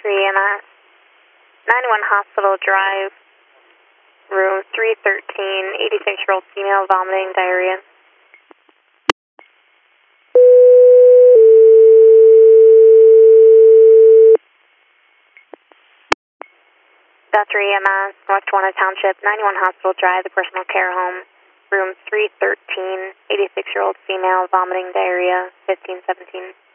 3MS, 91 Hospital Drive, room 313, 86-year-old female vomiting, diarrhea. Dr. EMS, North Tawana Township, 91 Hospital Drive, the personal care home, room 313, 86-year-old female vomiting, diarrhea, 1517.